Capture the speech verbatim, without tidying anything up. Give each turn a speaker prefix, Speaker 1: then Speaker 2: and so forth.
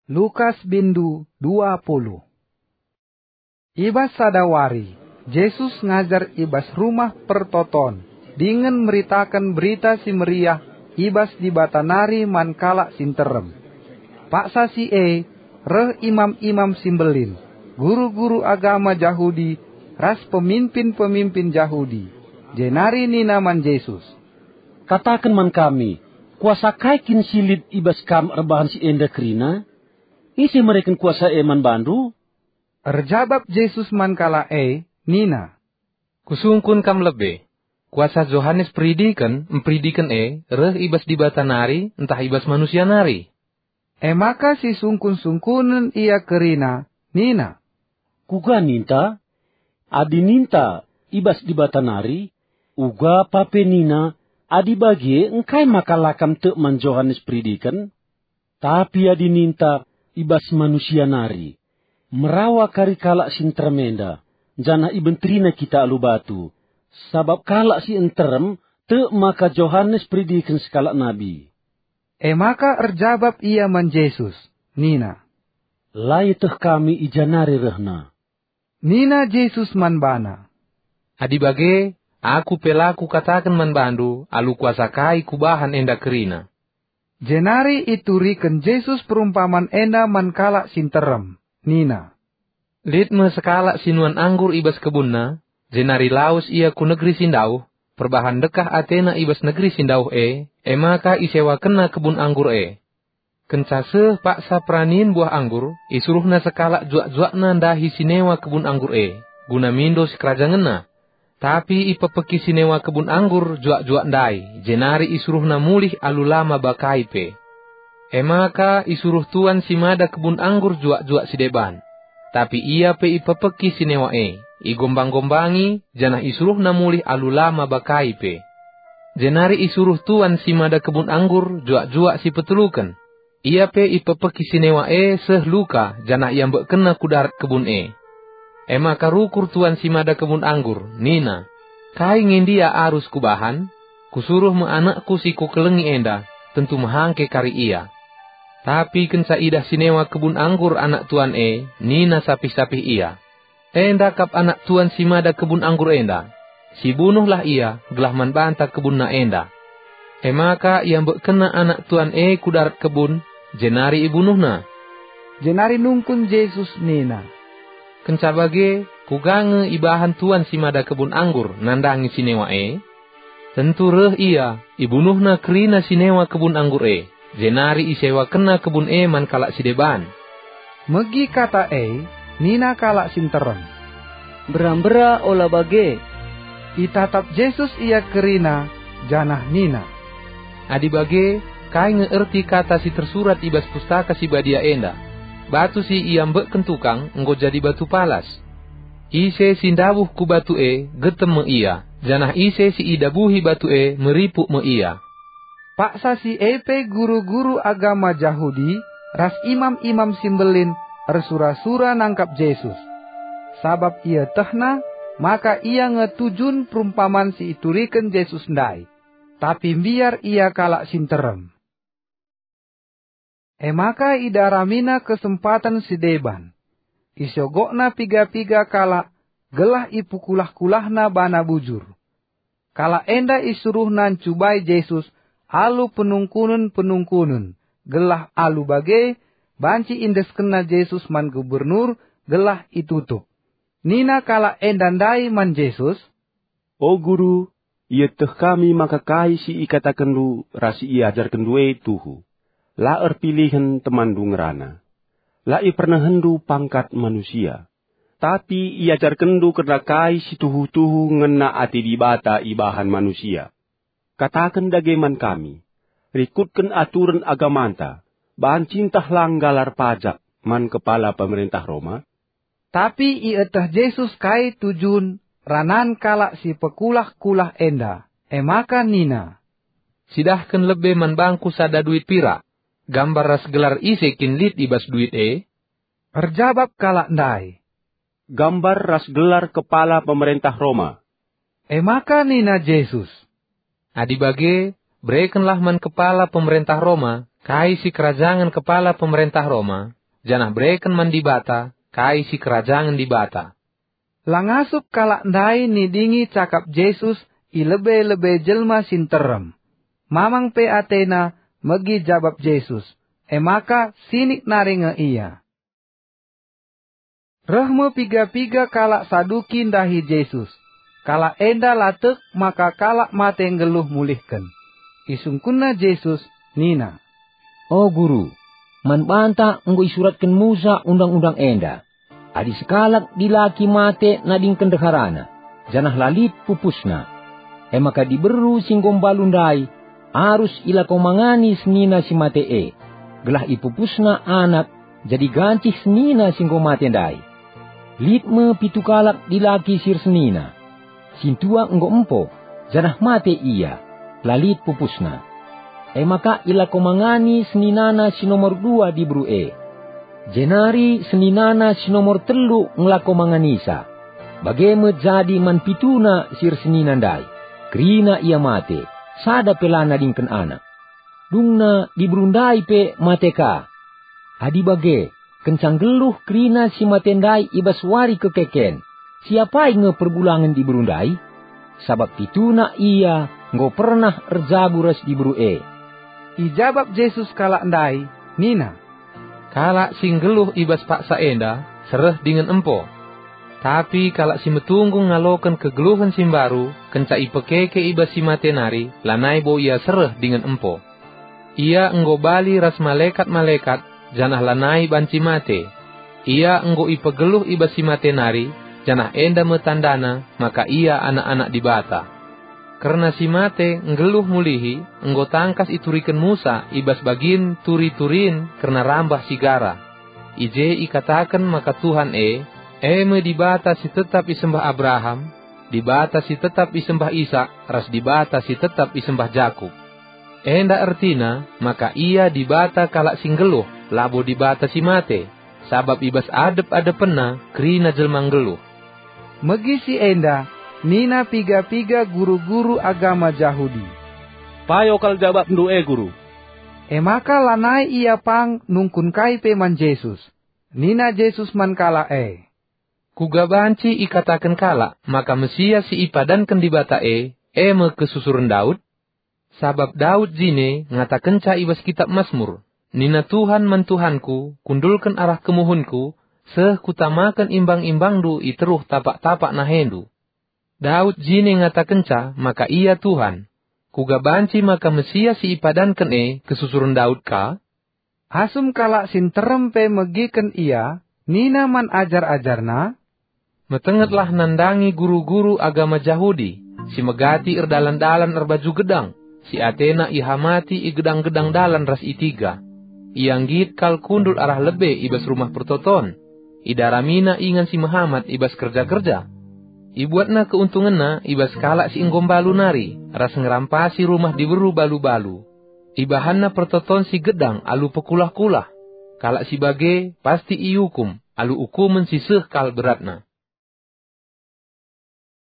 Speaker 1: Lukas bindu dua puluh. Ibas sadawari, Yesus ngajar ibas rumah pertoton, dengan meritakan berita si meriah, ibas di batanari mankala sinterem. Paksa si e, reh imam-imam simbelin, guru-guru agama Yahudi, ras pemimpin-pemimpin Yahudi, jenari ninaman Yesus.
Speaker 2: Katakan man kami, kuasa kaikin silid ibas kam erbahan si enda kerina? Isi mereka kuasa e man bandu?
Speaker 1: Erjabab Yesus mankala e, nina.
Speaker 3: Kusungkun kam lebe. Kuasa Yohanes peridikan, emperidikan e, reh ibas di batanari, entah ibas manusia nari.
Speaker 1: E maka si sungkun-sungkunen ia kerina, nina.
Speaker 2: Kuga ninta, adi ninta ibas di batanari, uga pape nina, adi bagi engkai makalakam te man Yohanes peridikan, tapi adi ninta ibas manusia nari. Merawa kari kalak si entermenda, jana ibentrina kita alu batu. Sabab kalak si enterem, te maka Yohanes peridikan sekalak nabi.
Speaker 1: E maka erjabab ia man Yesus, nina.
Speaker 2: Lai teh kami ijanari rehna.
Speaker 1: Nina Yesus man bana.
Speaker 3: Adi bage, aku pelaku katakan man bandu, alu kuasa kai kubahan enda kerina.
Speaker 1: Jenari ituriken Yesus perumpaman enda man kalak sinterem, nina.
Speaker 3: Litme sekalak sinuan anggur ibas kebunna, jenari laus ia ku negeri sindauh, perbahan dekah Atena ibas negeri sindauh e, e maka isewa kena kebun anggur e. Kencase paksa pranin buah anggur, isuruhna sekalak juak-juakna ndahi sinewa kebun anggur e, guna mindo si kerajangena. Tapi ipepeki sinewa kebun anggur juak-juak ndai, jenari isuruhna mulih alu lama bakai pe. E maka isuruh tuan si mada kebun anggur juak-juak si deban. Tapi ia pe ipepeki sinewa e, igombang-gombangi, janah isuruhna mulih alu lama bakai pe. Jenari isuruh tuan si mada kebun anggur juak-juak si petulukan. Ia pe ipepeki sinewa e seh luka, janah ia mbek kena kudarat kebun e. E maka rukur tuan si mada kebun anggur, nina. Kai ngendia arus kubahan, kusuruh me anakku si kukelengi enda, tentu mahangke kari ia. Tapi kensa idah sinewa kebun anggur anak tuan e, nina sapih-sapih ia. Enda kap anak tuan si mada kebun anggur enda. Si bunuhlah ia, gelah manbanta kebun na enda. E maka ia mbek kena anak tuan e kudarat kebun, jenari ibunuhna.
Speaker 1: Jenari nungkun Yesus nina.
Speaker 3: Kenca bage, kugange ibahan tuan si mada kebun anggur, nandangi sinewa e. Tentu reh ia, ibunuhna kerina sinewa kebun anggur e. Jenari isewa kena kebun e man kalak si deban.
Speaker 1: Megi kata e, nina kalak sinterem.
Speaker 4: Berambera ola bage.
Speaker 1: Itatap Yesus ia kerina, janah nina.
Speaker 3: Adi bage, kai ngeerti kata si tersurat ibas pustaka si badia enda. Batu si ia mbek kentukang, enggo jadi batu palas. Ise sindabuh ku batu e, getem me ia. Janah ise si idabuhi batu e, meripuk me ia.
Speaker 1: Paksa si epe guru-guru agama Yahudi, ras imam-imam simbelin, ersura-sura nangkap Yesus. Sabab ia tehna, maka ia ngetujun perumpaman si ituriken Yesus ndai. Tapi biar ia kalak sinterem. E maka idaramina kesempatan si deban. Isogokna piga-piga kalak, gelah ipukulah-kulahna bana bujur. Kala enda isuruh nan cubai Yesus, alu penungkunun-penungkunun, gelah alu bage, banci indes kena Yesus man gubernur, gelah itutup. Nina kala endandai man Yesus.
Speaker 5: O guru, ia teh kami maka kai si ikatakan lu, rasi ia ajarkan due tuhu. La erpilihan teman du ngerana. La i pernah hendu pangkat manusia. Tapi ia ajarkan du kena kai si tuhu-tuhu ngena ati di bata ibahan manusia. Katakan dageman kami, rikutkan aturan agamanta, bahan cintah langgalar pajak, man kepala pemerintah Roma.
Speaker 1: Tapi ietah Yesus kai tujun, ranan kalak si pekulah-kulah enda, emaka nina.
Speaker 3: Sidahkan lebe man bangku sada duit pira, gambar ras gelar ise kin lit ibas duit e.
Speaker 1: Erjabab kalak ndai.
Speaker 5: Gambar ras gelar kepala pemerintah Roma.
Speaker 1: Emaka nina Yesus.
Speaker 3: Adi bage, berekenlah man kepala pemerintah Roma, kai si kerajangan kepala pemerintah Roma, janah breken man di bata, kai si kerajaan di bata.
Speaker 1: Langasup kalak ndai nidingi cakap Yesus i lebe-lebe jelma sinterem. Mamang pe Atena megi jawab Yesus, emaka sinik naringe iya. Rahme piga-piga kalak saduki ndahi Yesus. Kalak enda latek maka kalak mate ngeluh mulihken. Isungkunna Yesus, nina.
Speaker 6: Oh guru, man banta enggo isuratkan Musa undang-undang enda. Adi sekalak dilaki mate nading kendeharana, janah lalit pupusna. Emaka diberu singgom balundai, arus ila komangani senina si mate e. Gelah ipupusna anak, jadi gancih senina singgom mate ndai. Litme pitu kalak dilaki sir senina. Sintua enggo empo, janah mate iya, lalit pupusna. Emaka ila komangani seninana si nomor dua dibru e. Jenari seninana si nomor telu ngelako manganisa. Bagaimana jadi man pituna sir seninandai. Kerina ia mate, sada pelana dingken anak. Dungna diberundai pe mateka. Adi bage, kencang geluh kerina si matendai ibas wari kekeken. Siapa yang perbulangan diberundai? Sabab pituna ia ngo pernah erjabu res dibru e.
Speaker 1: Ijabab Yesus kalak ndai, nina.
Speaker 3: Kalak sing geluh ibas paksa enda, sereh dengan empo. Tapi kalak si metunggung ngalokan kegeluhan simbaru, kenca ipekeke ibas si matenari, lanai bo ia sereh dengan empo. Ia enggo bali ras malaikat-malaikat, janah lanai banci mate. Ia enggo ipegeluh ibas si matenari, janah enda metandana, maka ia anak-anak di bata. Karena si mate nggeluh mulihi, enggo tangkas ituriken Musa ibas bagin turi-turin karena rambah sigara. Ije ikatakan maka Tuhan e, eme di bata si tetap isembah Abraham, di bata si tetap isembah Ishak, ras di bata si tetap isembah Jakub. Enda ertina, maka ia di bata kalak sing geluh, labo di bata si mate, sabab ibas adep-adepena kerina jelma nggeluh.
Speaker 1: Megi si enda, nina piga-piga guru-guru agama Yahudi.
Speaker 5: Payo kal jawab ndu e guru.
Speaker 1: Emaka lanai ia pang nungkun kai pe man Yesus. Nina Yesus man kala e.
Speaker 3: Kuga banci ikatakan kala, maka Mesia si ipadankan di bata e, eme kesusuran Daud. Sabab Daud jine ngatakan ca ibas kitab Mazmur. Nina Tuhan man Tuhanku, kundulkan arah kemuhunku, seh kutamakan imbang-imbang du iteruh tapak-tapak nahendu. Daud jine ngatakan ca, maka ia Tuhan. Kuga banci maka Mesia si ipadankan e, kesusuran Daud ka?
Speaker 1: Asum kalak sin terempe megiken ia, nina man ajar-ajarna.
Speaker 3: Metengetlah nandangi guru-guru agama Yahudi, si megati erdalan-dalan erbaju gedang, si Atena ihamati i gedang-gedang dalan ras itiga. Ianggit kal kundul arah lebe ibas rumah pertoton, idaramina ingan si Muhammad ibas kerja-kerja. Ibuatna keuntunganna ibas kalak si inggombalu nari, ras ngerampasi rumah diberu balu-balu. Ibahanna pertoton si gedang alu pekulah-kulah. Kalak si bage pasti iukum, alu ukumen si seh kal beratna.